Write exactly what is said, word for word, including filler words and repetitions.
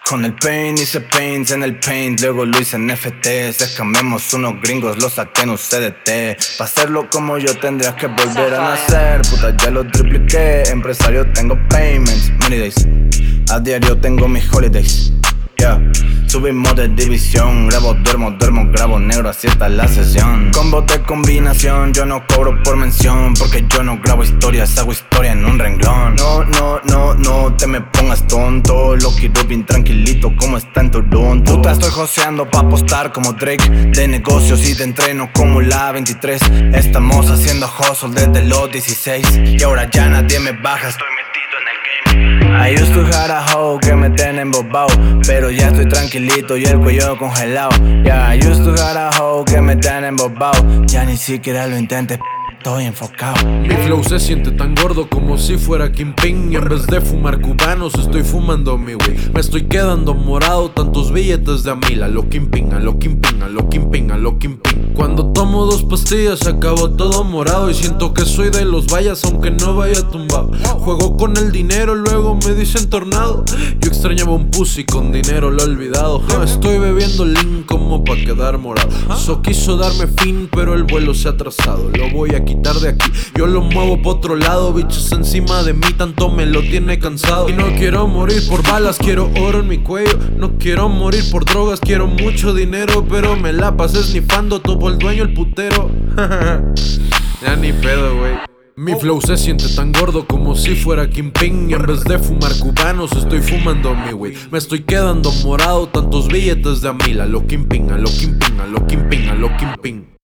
Con el paint hice paints en el paint, luego lo hice en F Ts. Descambiamos unos gringos, los saqué en un C D T. Pa' hacerlo como yo tendrías que volver a nacer. Puta, ya lo tripliqué, empresario tengo payments, many days. A diario tengo mis holidays, yeah. Subimos de división, grabo, duermo, duermo, grabo negro, así está la sesión. Combos de combinación, yo no cobro por mención, porque yo no grabo historias, hago historia en un renglón. No, no, no, no te me pongas tonto, lo quiero bien tranquilito como está en Toronto. Puta, estoy joseando pa' apostar como Drake, de negocios y de entreno como la veintitrés. Estamos haciendo hustle desde los dieciséis, y ahora ya nadie me baja, estoy metido en el game. I used to have a hoe que me tiene embobado, pero ya estoy tranquilito y el cuello congelado. Yeah, I used to have a hoe que me tiene embobado, ya ni siquiera lo intentes, estoy enfocado. Mi flow se siente tan gordo como si fuera Kingpin, y en vez de fumar cubanos estoy fumando mi weed. Me estoy quedando morado, tantos billetes de a mil. A lo Kingpin, a lo Kingpin, a lo Kingpin, a lo Kingpin. Cuando tomo dos pastillas acabo todo morado, y siento que soy de los vallas aunque no vaya tumbado. Juego con el dinero, luego me dicen tornado. Yo extrañaba un pussy, con dinero lo he olvidado. Estoy bebiendo lean como pa' quedar morado. So quiso darme fin, pero el vuelo se ha atrasado. Lo voy a quitar de aquí, yo lo muevo pa' otro lado. Bichos encima de mí, tanto me lo tiene cansado. Y no quiero morir por balas, quiero oro en mi cuello. No quiero morir por drogas, quiero mucho dinero, pero me la pasé snifando, topo el dueño el putero. Ya ni pedo, güey. Mi flow se siente tan gordo como si fuera Kingpin, y en vez de fumar cubanos estoy fumando mi weed. Me estoy quedando morado, tantos billetes de a mil. A lo Kingpin, a lo Kingpin, a lo Kingpin, a lo Kingpin.